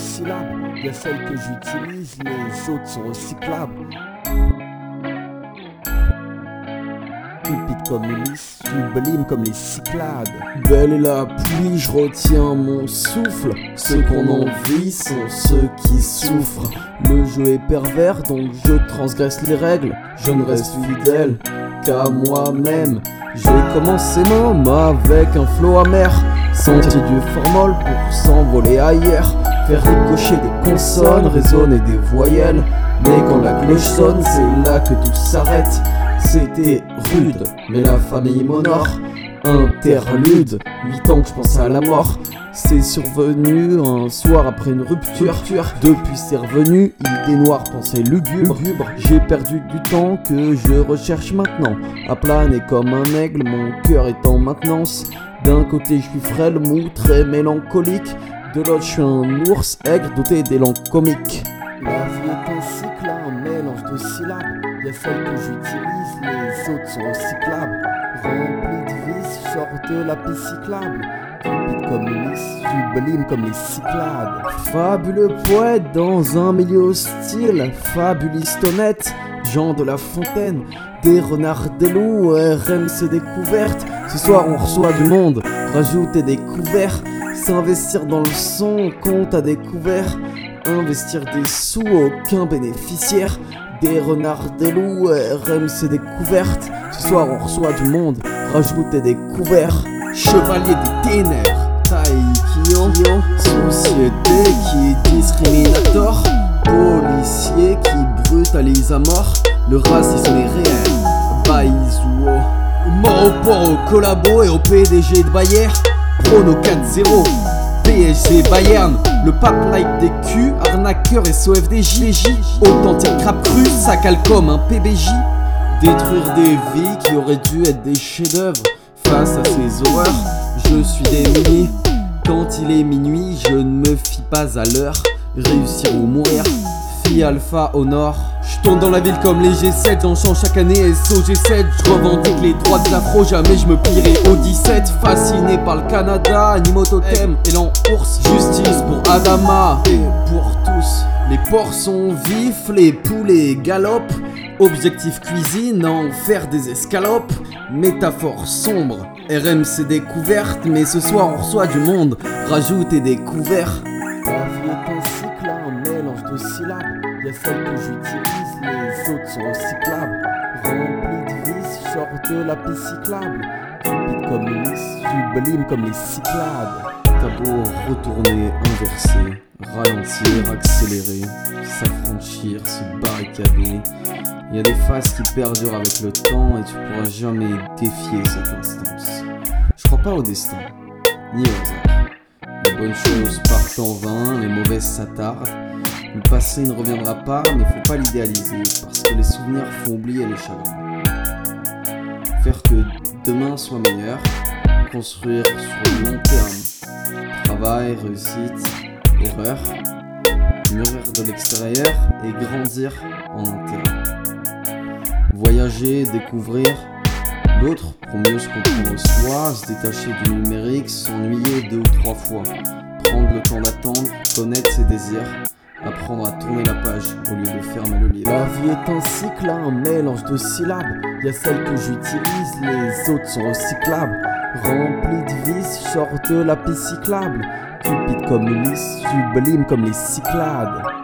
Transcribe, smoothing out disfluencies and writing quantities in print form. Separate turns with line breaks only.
syllabes. Y'a celles que j'utilise, les autres sont recyclables. Cupide comme Ulysse, sublime comme les Cyclades.
Belle est la pluie, je retiens mon souffle. Ceux qu'on envie sont ceux qui souffrent. Le jeu est pervers, donc je transgresse les règles. Je ne reste fidèle qu'à moi-même. J'ai commencé même avec un flow amer. Sentier du formol pour s'envoler ailleurs. Faire ricocher des consonnes, résonner des voyelles. Mais quand la cloche sonne, c'est là que tout s'arrête. C'était rude, mais la famille m'honore. Interlude, 8 ans que je pense à la mort. C'est survenu un soir après une rupture. Depuis c'est revenu, idée noire, pensée lugubre. J'ai perdu du temps que je recherche maintenant. À planer comme un aigle, mon cœur est en maintenance. D'un côté je suis frêle, mou, très mélancolique. De l'autre je suis un ours aigre doté d'élan comique.
La vie est un cycle, un mélange de syllabes. Y'a celles que j'utilise, les autres sont recyclables. Rempli de vices, je sors de la piste cyclable. Cupide comme Ulysse, sublime comme les Cyclades.
Fabuleux poète dans un milieu hostile, fabuliste honnête, Jean de La Fontaine. Des renards, des loups, RMC découverte. Ce soir on reçoit du monde, rajouter des couverts. S'investir dans le son, compte à découvert. Investir des sous, aucun bénéficiaire. Des renards, des loups, RMC découverte. Ce soir on reçoit du monde, rajouter des couverts. Chevalier des ténèbres, Taïkio, société qui discriminator, policier qui brutalise à mort, le racisme est réel, Baïzouo. Mort au port, au collabo et au PDG de Bayer, Prono 4-0, PSG Bayern, le pape like des culs, arnaqueur et SOFDJ, authentique rap cru, ça cale comme un PBJ. Détruire des vies qui auraient dû être des chefs-d'œuvre. Face à ces horreurs, je suis démuni. Quand il est minuit, je ne me fie pas à l'heure. Réussir ou mourir, fille alpha au nord. Je tourne dans la ville comme les G7, j'en change chaque année SO G7. Je revendique les droits de l'afro, jamais je me plierai au 17. Fasciné par le Canada, animaux totem, élan ours. Justice pour Adama et pour tous. Les porcs sont vifs, les poulets galopent. Objectif cuisine, en faire des escalopes. Métaphore sombre, RMC découverte. Mais ce soir on reçoit du monde, rajoutez des couverts.
La vie est un cycle, un mélange de syllabes. Y'a celles que j'utilise, les autres sont recyclables. Rempli de vices, je sors de la piste cyclable. Cupide comme Ulysse, sublime comme les Cyclades.
T'as beau retourner, inverser, ralentir, accélérer, s'affranchir, se barricader. Il y a des phases qui perdurent avec le temps et tu pourras jamais défier cette instance. Je crois pas au destin, ni au hasard. Les bonnes choses partent en vain, les mauvaises s'attardent. Le passé ne reviendra pas, mais faut pas l'idéaliser, parce que les souvenirs font oublier les chagrins. Faire que demain soit meilleur, construire sur le long terme. Travail, réussite, erreur, mûrir de l'extérieur et grandir en interne. Voyager, découvrir l'autre pour mieux se comprendre soi, se détacher du numérique, s'ennuyer 2 ou 3 fois, prendre le temps d'attendre, connaître ses désirs, apprendre à tourner la page au lieu de fermer le livre.
La vie est un cycle, un mélange de syllabes. Y'a celles que j'utilise, les autres sont recyclables. Rempli de vices, je sors de la piste cyclable. Cupide comme Ulysse, sublime comme les Cyclades.